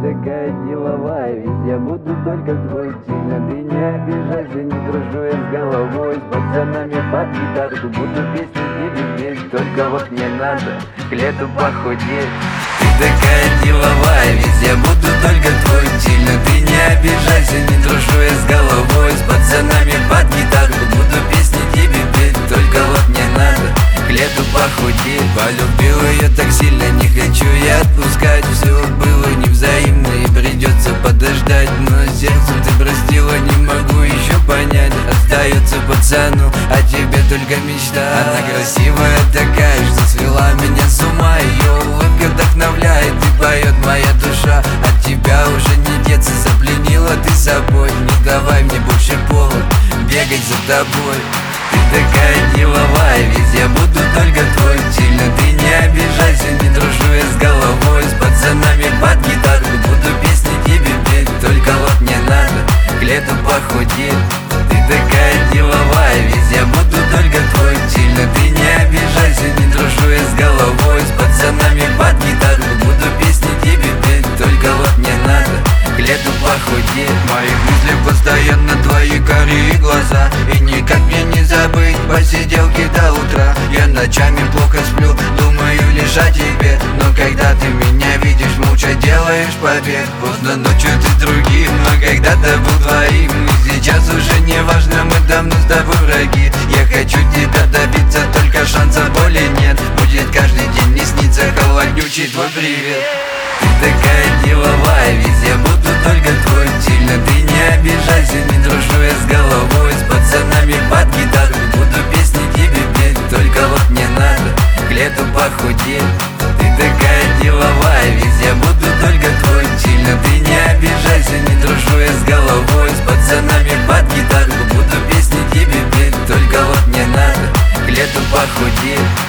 такая деловая, ведь я буду только твой сильно. Ты не обижайся, не дружу я с головой. С пацанами под гитарку буду песни тебе петь. Только вот мне надо к лету похудеть. Ты такая деловая, ведь я буду только твой сильно. Ты не обижайся, не дружу я с головой. С пацанами под гитарку буду песни тебе петь. Только вот мне надо к лету похудеть. Полюбил ее так сильно, не хочу я отпускать. Все было невзаимно и придется подождать. Но сердцем ты простила, не могу еще понять. Остается пацану, а тебе только мечта. Она красивая такая, что свела меня с ума. Ее улыбка вдохновляет и поет моя душа. От тебя уже не деться, запленила ты собой. Не давай мне больше повод бегать за тобой. Ты такая деловая, ведь я буду только твой сильно. Ты не обижайся, не дружу я с головой. С пацанами под гитарку буду песни тебе петь. Только вот мне надо к лету похудеть. Ты такая деловая, ведь я буду только твой сильно. Ты не обижайся, не дружу я с головой. С пацанами под гитарку буду песни тебе петь. Только вот мне надо к лету похудеть. В моих мыслях постоянно твои карие глаза, и никак мне не забыть посиделки до утра. Я ночами плохо сплю, думаю лишь о тебе. Но когда ты меня видишь, молча делаешь побег. Поздно ночью ты с другим, но когда-то был твоим. И сейчас уже не важно, мы давно с тобой враги. Я хочу тебя добиться, только шансов более нет. Будет каждый день мне снится холоднючий твой привет. Ты такая деловая, ведь я буду только твой сильно. Ты не обижайся, не дружу я с головой. С пацанами под гитарку буду песни тебе петь. Только вот мне надо к лету похудеть. Ты такая деловая, ведь я буду только твой сильно. Ты не обижайся, не дружу я с головой. С пацанами под гитарку буду песни тебе петь. Только вот мне надо к лету похудеть.